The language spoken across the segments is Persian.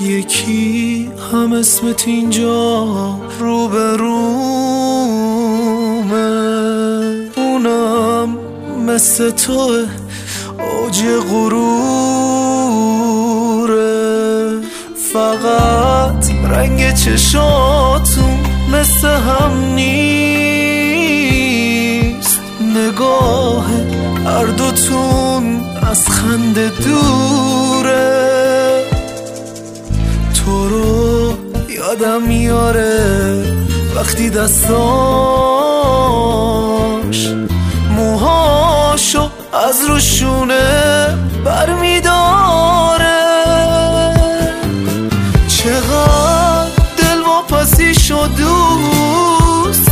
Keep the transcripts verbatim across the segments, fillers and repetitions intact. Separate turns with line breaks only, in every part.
یکی هم اسمت اینجا رو به رومه، اونم مثل توه اوج غروره. فقط رنگ چشاتون مثل هم نیست، نگاه هر دوتون از خنده دوره. تو رو یادم میاره وقتی دستاش موهاشو از روشونه بر میداره. چقدر دل واپسیشو دوست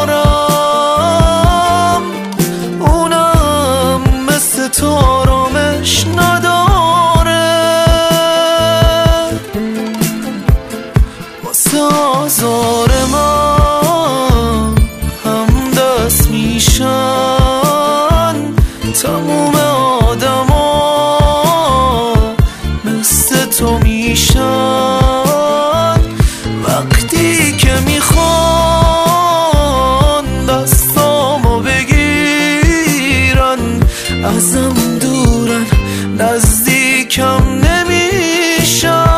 دارم، اونم مثل تو آرامش نداره. واسه آزار من هم دست میشن تموم آدما، مثل تو میشن وقتی که میخوان دستامو بگیرن. ازم دورن نزدیکم نمیشن.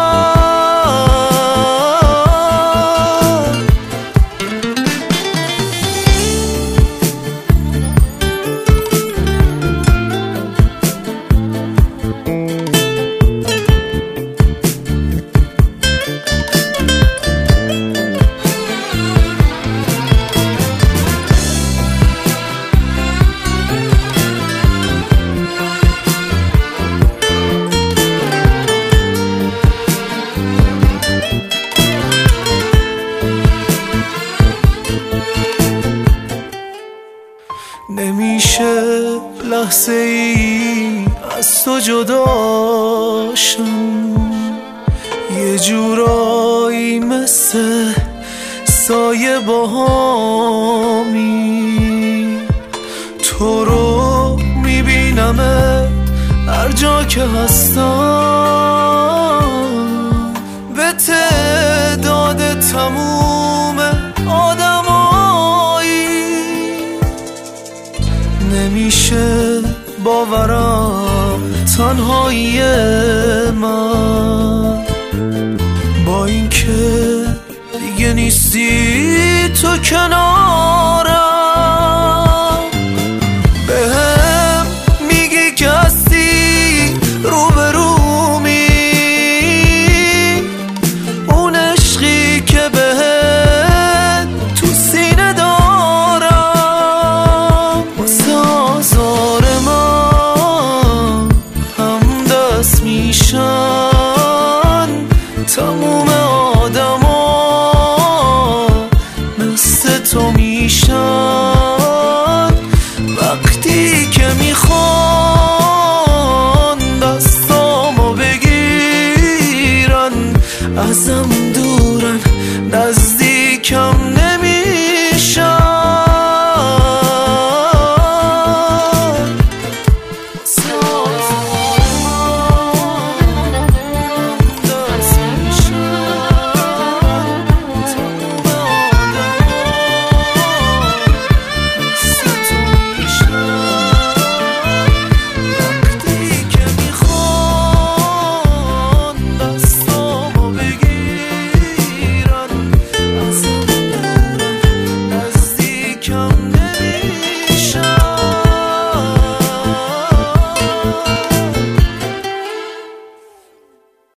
نمیشه لحظه ای از تو جداشم، یه جورایی مثل سایه باهامی. تو رو میبینم هر جا که هستم، به تعداد تموم آدمایی. نمیشه باورم تنهایی من، با اینکه دیگه نیستی تو کنار